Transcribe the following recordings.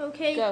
Okay. Go.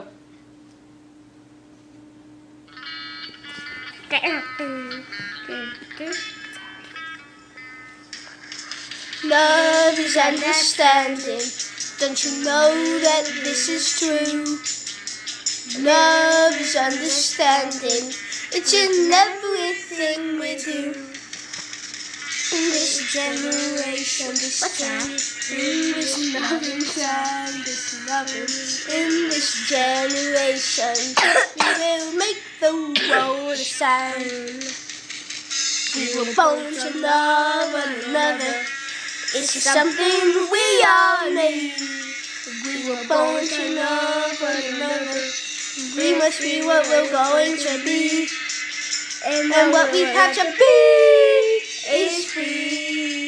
Love is understanding. Don't you know that this is true? Love is understanding. It's in everything we do. In this generation, this time, in this loving time, this loving, in this generation, we will make the world a sign. We were born to love one another. It's just something we all need. We were born to love one another. We must be what we're going to be. And what we have to be is free.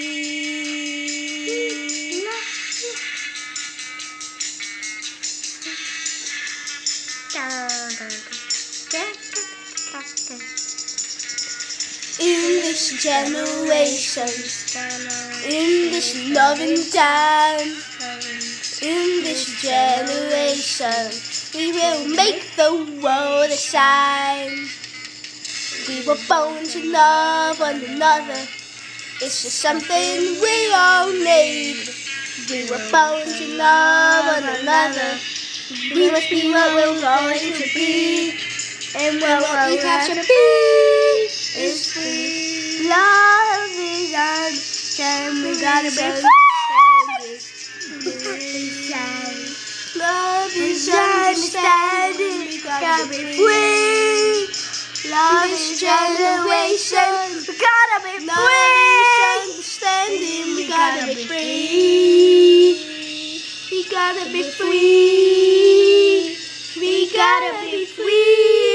In this generation, in this loving time, in this generation, we will make the world a sign. We were born to love one another. It's just something we all need. We were born to love one another. We must be what we're going to be. And what we have to be is free. Love is understanding. We gotta be free. Love is understanding. We gotta be free. Love is generation. We gotta be free. Understanding. We gotta be free. We gotta be free. We gotta be free.